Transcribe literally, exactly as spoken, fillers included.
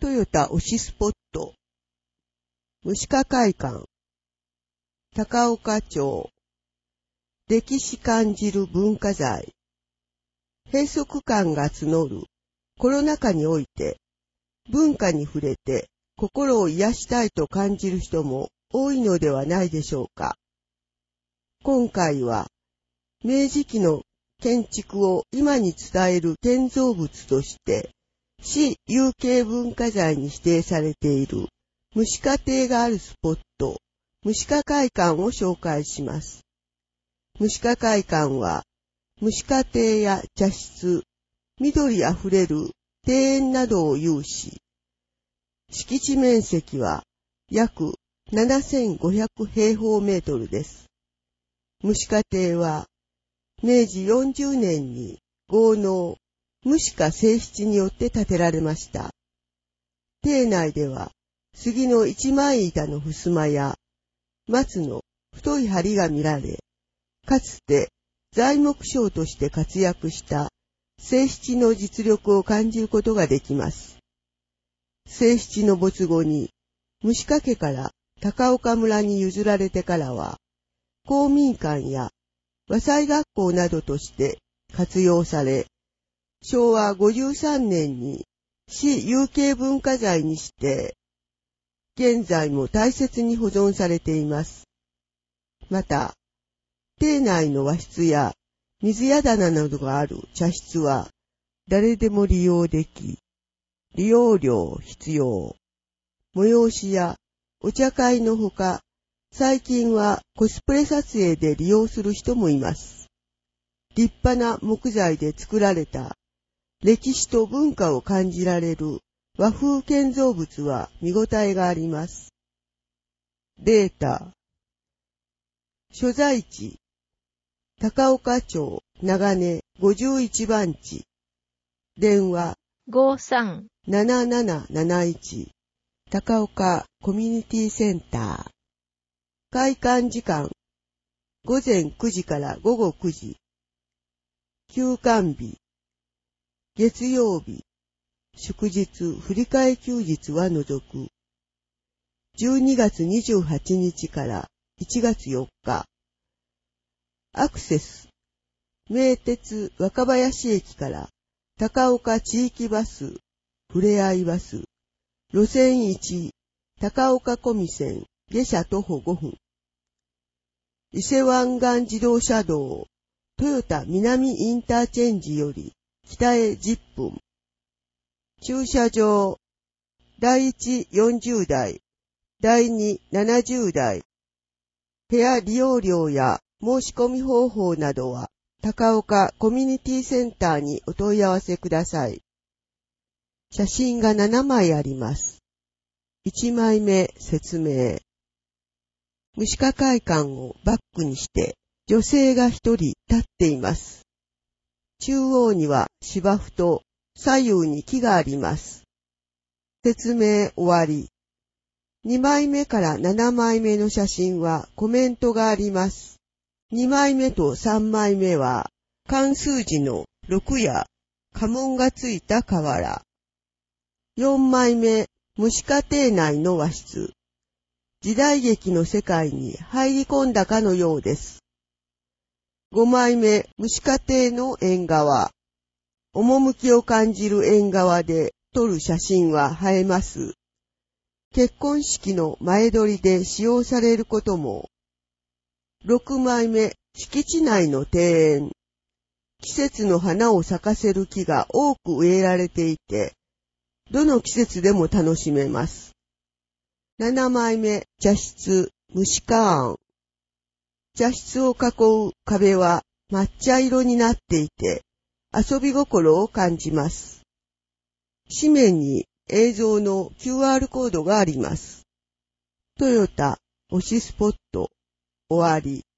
トヨタ推しスポット、虫科会館、高岡町、歴史感じる文化財、閉塞感が募るコロナ禍において、文化に触れて心を癒したいと感じる人も多いのではないでしょうか。今回は、明治期の建築を今に伝える建造物として、市有形文化財に指定されている虫科亭があるスポット、虫科会館を紹介します。虫科会館は、虫科亭や茶室、緑あふれる庭園などを有し、敷地面積は約ななせんごひゃくへいほうメートルです。虫科亭は、めいじよんじゅうねんに豪農、虫科正七によって建てられました。邸内では、杉の一枚板の襖や、松の太い梁が見られ、かつて材木商として活躍した正七の実力を感じることができます。正七の没後に、虫科家から高岡村に譲られてからは、公民館や和裁学校などとして活用され、しょうわごじゅうさんねんに市有形文化財にして、現在も大切に保存されています。また、邸内の和室や水や棚などがある茶室は誰でも利用でき、利用料必要。催しやお茶会のほか、最近はコスプレ撮影で利用する人もいます。立派な木材で作られた歴史と文化を感じられる和風建造物は見応えがあります。データ。所在地。高岡町長根ごじゅういちばん地。電話。 ごさんなななななないち。高岡コミュニティセンター。開館時間。ごぜんくじからごごくじ。休館日。月曜日、祝日、振り替え休日は除く。じゅうにがつにじゅうはちにちからいちがつよっか。アクセス、名鉄若林駅から高岡地域バス、ふれあいバス、路線いち、高岡小見線、下車徒歩ごふん。伊勢湾岸自動車道、豊田南インターチェンジより、北へじゅっぷん。駐車場、だいいちよんじゅうだい、だいにななじゅうだい。部屋利用料や申し込み方法などは、高岡コミュニティセンターにお問い合わせください。写真がななまいあります。いちまいめ説明。虫科会館をバックにして、女性が一人立っています。中央には芝生と左右に木があります。説明終わり。にまいめからななまいめの写真はコメントがあります。にまいめとさんまいめは漢数字のろくや家紋がついた瓦。よんまいめ、虫科邸内の和室。時代劇の世界に入り込んだかのようです。ごまいめ、虫科邸の縁側。趣を感じる縁側で撮る写真は映えます。結婚式の前撮りで使用されることも。ろくまいめ、敷地内の庭園。季節の花を咲かせる木が多く植えられていて、どの季節でも楽しめます。ななまいめ、茶室、虫科庵。茶室を囲う壁は抹茶色になっていて、遊び心を感じます。紙面に映像の キューアール コードがあります。トヨタ推しスポット終わり。